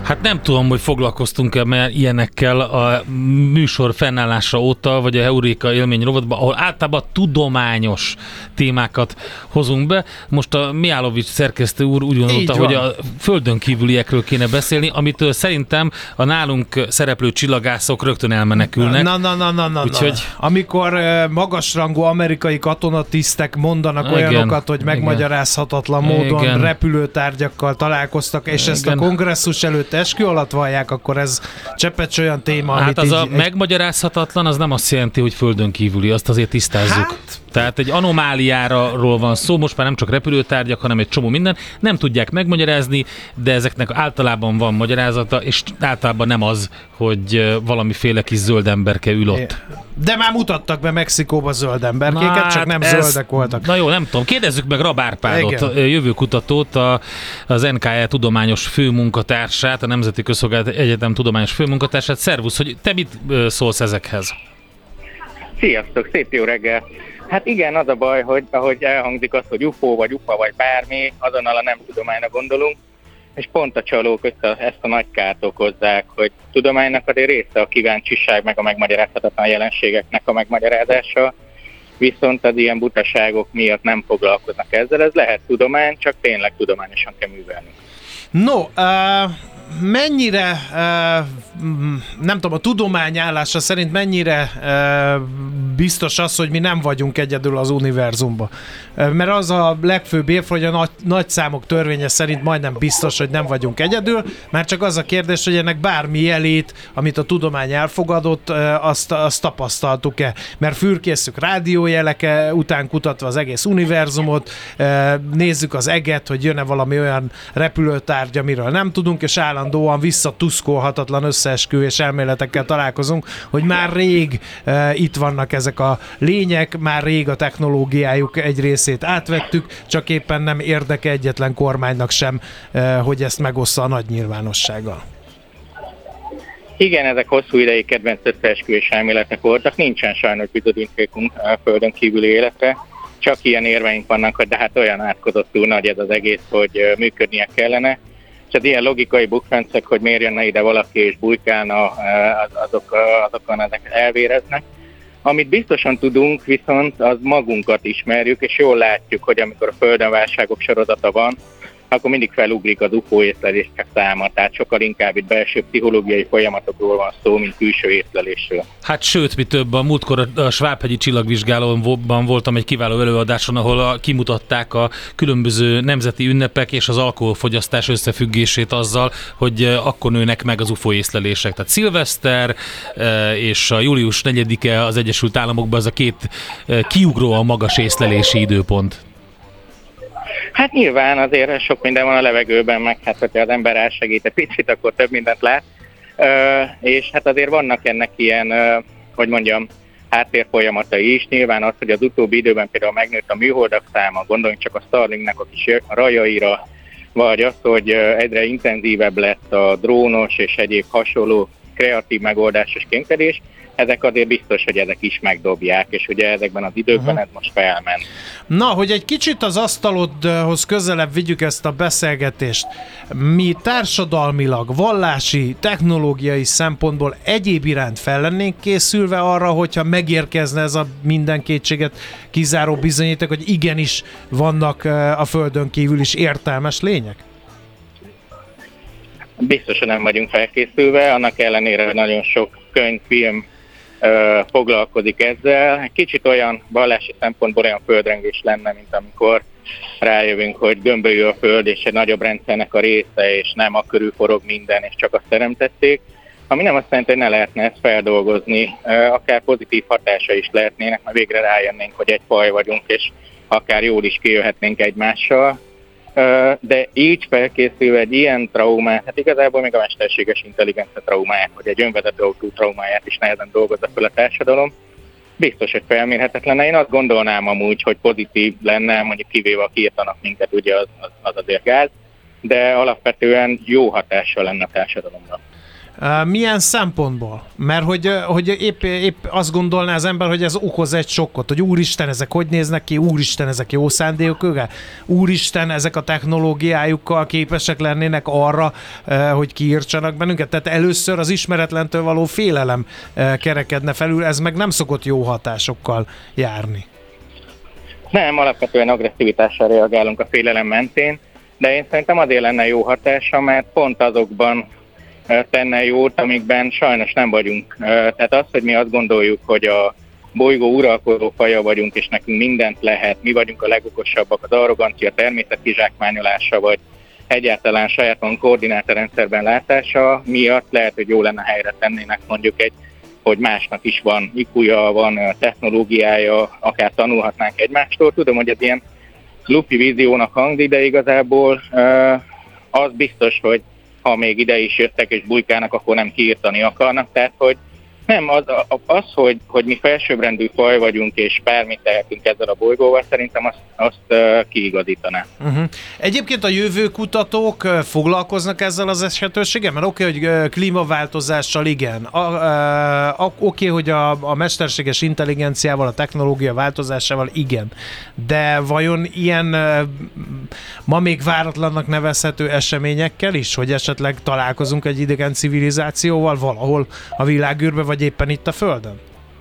Hát nem tudom, hogy foglalkoztunk-e már ilyenekkel a műsor fennállása óta, vagy a Heuréka élmény rovatban, ahol általában tudományos témákat hozunk be. Most a Mihálovics szerkesztő úr úgy gondolta, hogy a földön kívüliekről kéne beszélni, amitől szerintem a nálunk szereplő csillagászok rögtön elmenekülnek. Na. Úgyhogy... Amikor magasrangú amerikai katonatisztek mondanak olyanokat, hogy megmagyarázhatatlan módon repülőtárgyakkal találkoztak, és ezt a kongresszus előtt eskü alatt vallják, akkor ez cseppet olyan téma, hát amit az megmagyarázhatatlan, az nem azt jelenti, hogy földön kívüli, azt azért tisztázzuk. Tehát egy anomáliáról van szó, most már nem csak repülőtárgyak, hanem egy csomó minden. Nem tudják megmagyarázni, de ezeknek általában van magyarázata, és általában nem az, hogy valamiféle kis zöld emberke ül ott. De már mutattak be Mexikóba zöld emberkéket, csak nem zöldek voltak. Na jó, nem tudom. Kérdezzük meg Rab Árpádot, jövőkutatót, az NKE tudományos főmunkatársát, a Nemzeti Közszolgálati Egyetem tudományos főmunkatársát. Szervusz, hogy te mit szólsz ezekhez? Sziasztok, szép jó reggel! Hát igen, az a baj, hogy ahogy elhangzik az, hogy UFO vagy UFA vagy bármi, azonnal a nem tudományra gondolunk, és pont a csalók ezt a nagy kárt okozzák, hogy tudománynak azért része a kíváncsiság meg a megmagyarázhatatlan jelenségeknek a megmagyarázása, viszont az ilyen butaságok miatt nem foglalkoznak ezzel. Ez lehet tudomány, csak tényleg tudományosan kell művelni. No, mennyire, nem tudom, a tudomány állása szerint mennyire biztos az, hogy mi nem vagyunk egyedül az univerzumban? Mert az a legfőbb érv, hogy a nagy számok törvénye szerint majdnem biztos, hogy nem vagyunk egyedül, már csak az a kérdés, hogy ennek bármi jelét, amit a tudomány elfogadott, azt tapasztaltuk-e? Mert fürkészük rádiójelek után kutatva az egész univerzumot, nézzük az eget, hogy jön-e valami olyan repülőtárgy, amiről nem tudunk, és állandóan visszatuszkolhatatlan összeesküvés elméletekkel találkozunk, hogy már rég itt vannak ezek a lények, már rég a technológiájuk egy részét átvettük, csak éppen nem érdeke egyetlen kormánynak sem, hogy ezt megossza a nagy nyilvánossággal. Igen, ezek hosszú ideig kedvenc összeesküvés elméletek voltak, nincsen sajnos bizonyítékunk a földön kívüli életre, csak ilyen érveink vannak, hogy de hát olyan átkozottul nagy ez az egész, hogy működnie kellene. És az ilyen logikai bukfencek, hogy miért jönne ide valaki és bujkálna, azokon ezek elvéreznek. Amit biztosan tudunk, viszont az magunkat ismerjük, és jól látjuk, hogy amikor a Földön válságok sorozata van, akkor mindig felugrik az UFO észlelések száma, tehát sokkal inkább itt belső pszichológiai folyamatokról van szó, mint külső észlelésről. Hát sőt, mi több, a múltkor a Svábhegyi csillagvizsgálóban voltam egy kiváló előadáson, ahol kimutatták a különböző nemzeti ünnepek és az alkoholfogyasztás összefüggését azzal, hogy akkor nőnek meg az UFO észlelések. Tehát szilveszter és a július 4-e az Egyesült Államokban az a két kiugróan magas észlelési időpont. Hát nyilván azért sok minden van a levegőben, meg hát, hogyha az ember elsegít egy picit, akkor több mindent lát. És hát azért vannak ennek ilyen, háttérfolyamatai is. Nyilván az, hogy az utóbbi időben például megnőtt a műholdak száma, gondoljunk csak a Starlinknek a kis rajaira, vagy az, hogy egyre intenzívebb lett a drónos és egyéb hasonló kreatív megoldásos kémkedés, ezek azért biztos, hogy ezek is megdobják, és ugye ezekben az időkben ez most felment. Na, hogy egy kicsit az asztalodhoz közelebb vigyük ezt a beszélgetést. Mi társadalmilag, vallási, technológiai szempontból egyéb iránt fel lennénk készülve arra, hogyha megérkezne ez a minden kétséget kizáró bizonyíték, hogy igenis vannak a Földön kívül is értelmes lények? Biztosan nem vagyunk felkészülve, annak ellenére, hogy nagyon sok könyv, film foglalkozik ezzel. Egy kicsit olyan vallási szempontból olyan földrengés lenne, mint amikor rájövünk, hogy gömbölyű a Föld, és egy nagyobb rendszernek a része, és nem a körül forog minden, és csak azt teremtették. Ami nem azt jelenti, hogy ne lehetne ezt feldolgozni, akár pozitív hatása is lehetnének, mert végre rájönnénk, hogy egy faj vagyunk, és akár jól is kijöhetnénk egymással. De így felkészülve egy ilyen traumát, hát igazából még a mesterséges intelligencia traumáját, vagy egy önvezető autó traumáját is nehezen dolgozza fel a társadalom. Biztos, hogy felmérhetetlen. Én azt gondolnám amúgy, hogy pozitív lenne, mondjuk kivéve a kiirtanak minket, ugye az azért gáz, de alapvetően jó hatással lenne a társadalomra. Milyen szempontból? Mert hogy épp azt gondolná az ember, hogy ez okoz egy sokkot, hogy úristen, ezek hogy néznek ki, úristen, ezek jó szándékok, úristen, ezek a technológiájukkal képesek lennének arra, hogy kiírtsanak bennünket. Tehát először az ismeretlentől való félelem kerekedne felül, ez meg nem szokott jó hatásokkal járni. Nem, alapvetően agresszivitással reagálunk a félelem mentén, de én szerintem azért lenne jó hatása, mert pont azokban tenne jót, amikben sajnos nem vagyunk. Tehát az, hogy mi azt gondoljuk, hogy a bolygó uralkodó faja vagyunk, és nekünk mindent lehet, mi vagyunk a legokosabbak, az arrogancia, természet kizsákmányolása, vagy egyáltalán sajáton koordinátorrendszerben látása miatt lehet, hogy jó lenne helyre tennének mondjuk hogy másnak is van IQ-ja, van technológiája, akár tanulhatnánk egymástól. Tudom, hogy ez ilyen lupi víziónak hangzik, de igazából az biztos, hogy ha még ide is jöttek és bujkálnak, akkor nem kiírtani akarnak. Tehát, hogy nem, hogy mi felsőbbrendű faj vagyunk, és bármit tehetünk ezzel a bolygóval, szerintem azt kiigazítaná. Egyébként a jövőkutatók foglalkoznak ezzel az esetőséggel? Mert oké, hogy klímaváltozással igen. Oké, hogy a mesterséges intelligenciával, a technológia változásával igen. De vajon ilyen ma még váratlannak nevezhető eseményekkel is, hogy esetleg találkozunk egy idegen civilizációval valahol a világűrbe, vagy éppen itt a Földön?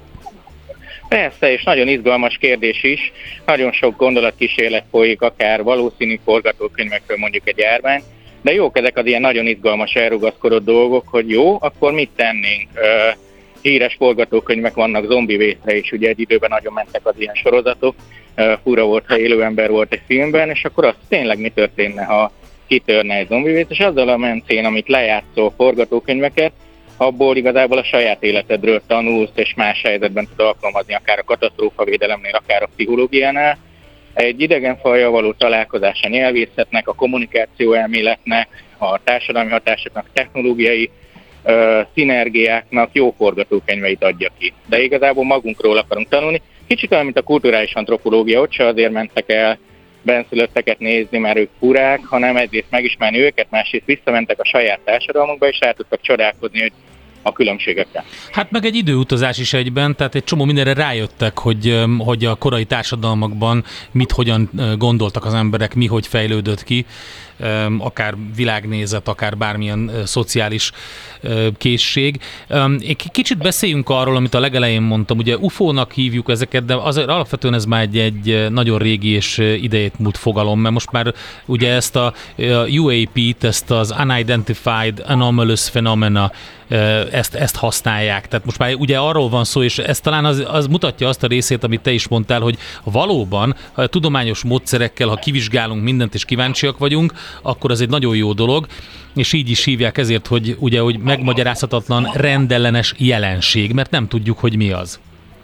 Persze, és nagyon izgalmas kérdés is. Nagyon sok gondolatkísérlet folyik, akár valószínű forgatókönyvekről mondjuk egy járvány, de jók ezek az ilyen nagyon izgalmas elrugaszkodott dolgok, hogy jó, akkor mit tennénk? Híres forgatókönyvek vannak zombivészre is, ugye egy időben nagyon mentek az ilyen sorozatok. Fura volt, ha élő ember volt egy filmben, és akkor az tényleg mi történne, ha kitörne egy zombivész, és azzal a mentén, amit lejátszol forgatókönyveket, abból igazából a saját életedről tanulsz, és más helyzetben tud alkalmazni, akár a katasztrófavédelemnél, akár a pszichológiánál. Egy idegen fajjal való találkozás a nyelvészetnek, a kommunikáció elméletnek, a társadalmi hatásoknak, technológiai szinergiáknak jó forgatókönyveit adja ki. De igazából magunkról akarunk tanulni. Kicsit olyan, mint a kulturális antropológia, ott se azért mentek el benszülötteket nézni, mert ők furák, hanem egyrészt megismerni őket, másrészt visszamentek a saját társadalmukba, és rá tudtak csodálkozni, hogy a különbségekre. Hát meg egy időutazás is egyben, tehát egy csomó mindenre rájöttek, hogy a korai társadalmakban hogyan gondoltak az emberek, hogy fejlődött ki, akár világnézet, akár bármilyen szociális készség. Kicsit beszéljünk arról, amit a legelején mondtam, ugye UFO-nak hívjuk ezeket, de azért alapvetően ez már egy nagyon régi és idejét múlt fogalom, mert most már ugye ezt a UAP-t, ezt az Unidentified Anomalous Phenomena, ezt használják. Tehát most már ugye arról van szó, és ez talán az mutatja azt a részét, amit te is mondtál, hogy valóban ha tudományos módszerekkel, ha kivizsgálunk mindent és kíváncsiak vagyunk, akkor ez egy nagyon jó dolog, és így is hívják ezért, hogy ugye, hogy megmagyarázhatatlan rendellenes jelenség, mert nem tudjuk, hogy mi az.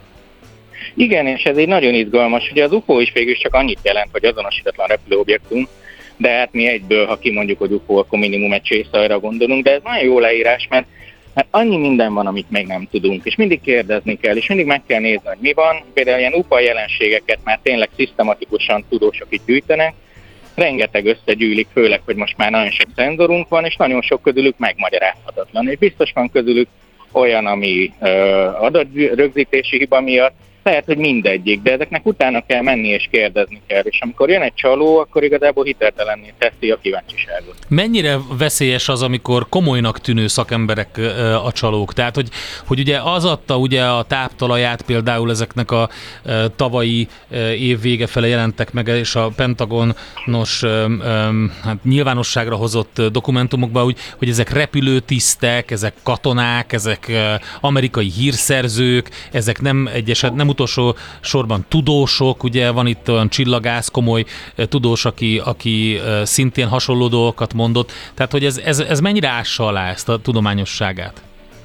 Igen, és ez egy nagyon izgalmas. Ugye az UFO is végül csak annyit jelent, hogy azonosítatlan repülőobjektum, de hát mi egyből, ha kimondjuk, hogy UFO, akkor minimum egy csészajra gondolunk, de ez nagyon jó leírás, mert annyi minden van, amit még nem tudunk, és mindig kérdezni kell, és mindig meg kell nézni, hogy mi van. Például ilyen UFO jelenségeket már tényleg szisztematikusan tudósok itt gyűjtenek, rengeteg összegyűlik, főleg, hogy most már nagyon sok szenzorunk van, és nagyon sok közülük megmagyarázhatatlan. És biztos van közülük olyan, ami adatrögzítési hiba miatt, lehet, hogy mindegyik, de ezeknek utána kell menni és kérdezni kell, és amikor jön egy csaló, akkor igazából hiteltelenné teszi a kíváncsiságot. Mennyire veszélyes az, amikor komolynak tűnő szakemberek a csalók? Tehát, hogy ugye az adta ugye a táptalaját például ezeknek a tavalyi év vége fele jelentek meg, és a Pentagonos hát nyilvánosságra hozott dokumentumokban, hogy ezek repülőtisztek, ezek katonák, ezek amerikai hírszerzők, ezek nem utolsó sorban tudósok, ugye van itt olyan csillagász, komoly tudós, aki szintén hasonló dolgokat mondott, tehát hogy ez mennyire ássa alá ezt a tudományosságát?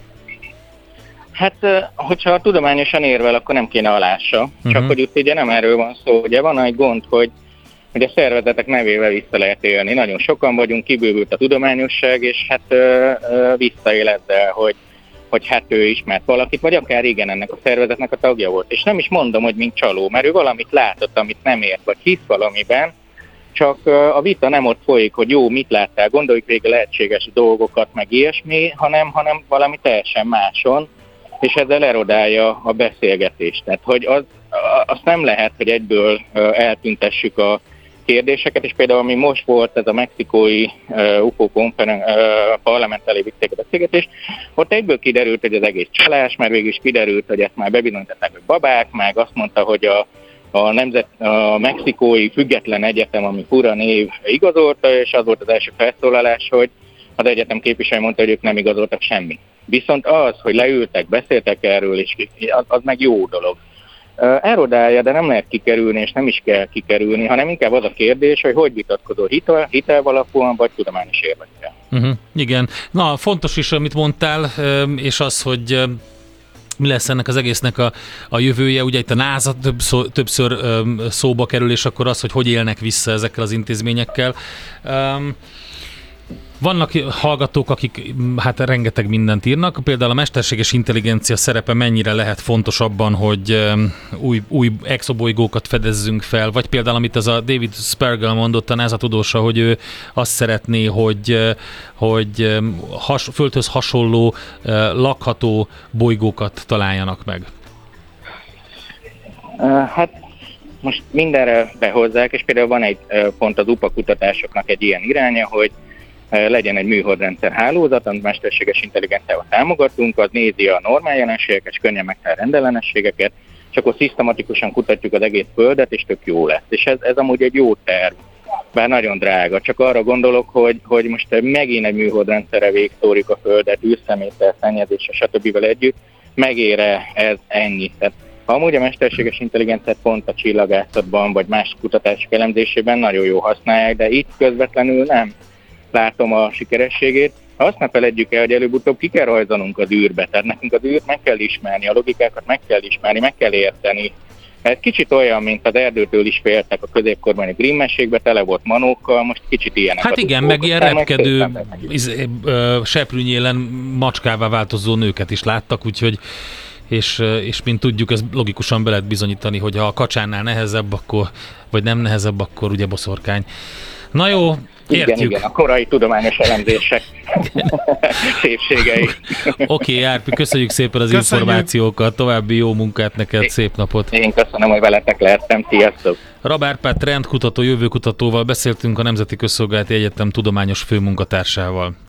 Hát, hogyha tudományosan érvel, akkor nem kéne alássa, csak hogy itt ugye nem erről van szó, ugye van egy gond, hogy a szervezetek nevével vissza lehet élni, nagyon sokan vagyunk, kibővült a tudományosság, és hát visszaél ezzel, hogy hát ő ismert valakit, vagy akár igen ennek a szervezetnek a tagja volt. És nem is mondom, hogy mint csaló, mert ő valamit látott, amit nem ért, vagy hisz valamiben, csak a vita nem ott folyik, hogy jó, mit láttál, gondoljuk végig lehetséges dolgokat, meg ilyesmi, hanem valami teljesen máson, és ezzel erodálja a beszélgetést. Tehát, hogy azt nem lehet, hogy egyből eltüntessük a kérdéseket, és például ami most volt ez a mexikói UFO parlament elé vitték a beszélgetést, ott egyből kiderült, hogy az egész csalás, mert végül is kiderült, hogy ezt már bebizonyították, hogy babák, meg azt mondta, hogy a mexikói független egyetem, ami fura név, igazolta, és az volt az első felszólalás, hogy az egyetem képviselő mondta, hogy ők nem igazoltak semmit. Viszont az, hogy leültek, beszéltek erről, és az meg jó dolog. Erodálja, de nem lehet kikerülni, és nem is kell kikerülni, hanem inkább az a kérdés, hogy vitatkozol, hitel alapúan, vagy tudományos érvekkel. Igen. Na, fontos is, amit mondtál, és az, hogy mi lesz ennek az egésznek a jövője. Ugye itt a NASA többször szóba kerül, és akkor az, hogy élnek vissza ezekkel az intézményekkel. Vannak hallgatók, akik hát rengeteg mindent írnak, például a mesterséges intelligencia szerepe mennyire lehet fontos abban, hogy új exobolygókat fedezzünk fel, vagy például amit az a David Spergel mondott, a NASA tudósa, hogy ő azt szeretné, hogy Földhöz hasonló lakható bolygókat találjanak meg. Hát most mindenre behozzák, és például van egy pont az UPA kutatásoknak egy ilyen iránya, hogy legyen egy műholdrendszer hálózat, amit mesterséges intelligenciával támogatunk, az nézi a normál jelenségeket, és könnyen megtalál rendellenességeket, és akkor szisztematikusan kutatjuk az egész Földet, és tök jó lesz. És ez amúgy egy jó terv, bár nagyon drága. Csak arra gondolok, hogy most megint egy műholdrendszerre végigszórjuk a Földet, űrszeméttel, szennyezéssel, stb. Együtt, megér-e ez ennyi? Tehát, ha amúgy a mesterséges intelligenciát pont a csillagászatban, vagy más kutatások elemzésében nagyon jó használják, de itt közvetlenül nem látom a sikerességét. Azt ne feledjük el, hogy előbb-utóbb ki kell rajzolnunk az űrbe, tehát nekünk az űrt meg kell ismerni, a logikákat meg kell ismerni, meg kell érteni. Ez kicsit olyan, mint az erdőtől is féltek a középkorbani Grimm mesékbe, tele volt manókkal, most kicsit ilyenek. Hát igen, meg ilyen repkedő, seprűnyélen macskává változó nőket is láttak, úgyhogy és mint tudjuk, ez logikusan be lehet bizonyítani, hogy ha a kacsánál nehezebb, akkor, vagy nem nehezebb, akkor ugye boszorkány. Na jó, értjük. Igen, a korai tudományos elemzések szépségei. Oké, Árpi, köszönjük szépen az információkat, további jó munkát neked, szép napot. Én köszönöm, hogy veletek lehettem, sziasztok! Rab Árpád trendkutató, jövőkutatóval beszéltünk, a Nemzeti Közszolgálati Egyetem tudományos főmunkatársával.